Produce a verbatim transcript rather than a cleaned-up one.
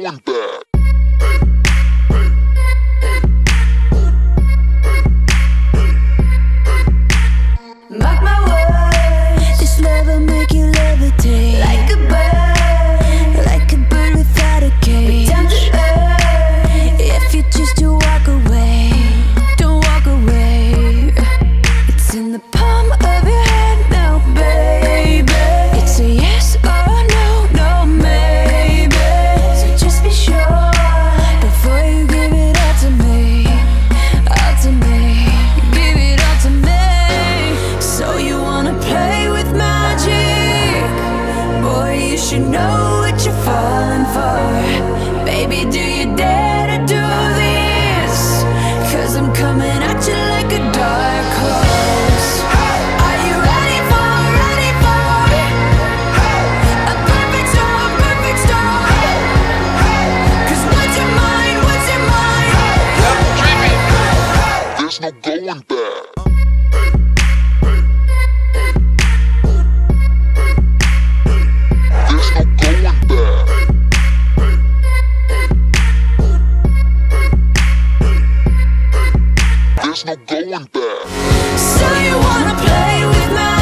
going back. Mark my words, this love will make you levitate like a bird, like a bird without a cage. Down to earth, if you choose to walk away, don't walk away. It's in the palm of your hand now, baby. It's a yes or no, no maybe. So just be sure before you give it all to me, all to me. Give it all to me. So you wanna play with magic? Boy, you should know what you're falling for. Baby, do you dare to do this? Cause I'm coming at you like a dark horse. Are you ready for, ready for a perfect storm, perfect storm? Cause what's your mind, what's your mind? There's no going back. There's no going back. There's no going back. So you wanna play with my